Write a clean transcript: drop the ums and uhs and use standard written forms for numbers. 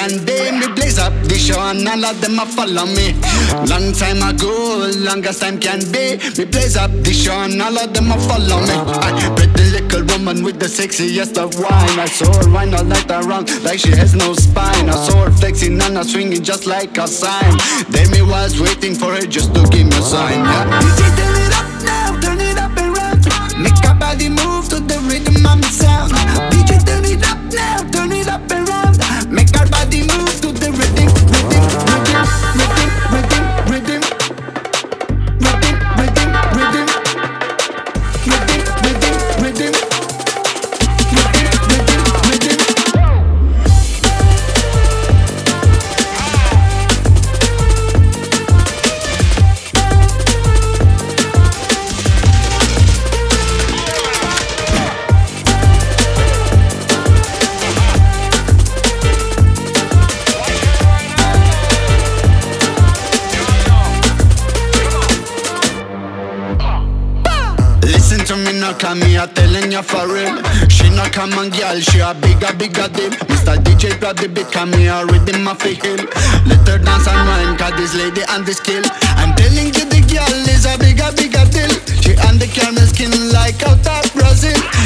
can be. Me blaze up the show and all of them a follow me. Long time ago, longest time can be. Me blaze up the show and all of them a follow me. I pretty little woman with the sexiest of wine. I saw her wine all night around like she has no spine. I saw her flexing and I swinging just like a sign. Then me was waiting for her just to give me a sign. Yeah. DJ turn it up now, turn it up and round. Make her body move to the rhythm of my sound. DJ turn it up now, turn it up and round. Make her body move to the rhythm, rhythm, rhythm, rhythm, rhythm, rhythm, rhythm, rhythm, rhythm, rhythm, rhythm, rhythm. Listen to me now, call me a telling you for real. She not common girl, she a bigger deal. Mr. DJ grab the beat, come me a rhythm off a hill. Let her dance and rhyme, cause this lady and the skill. I'm telling you the girl is a bigger deal. She on the caramel skin like out of Brazil.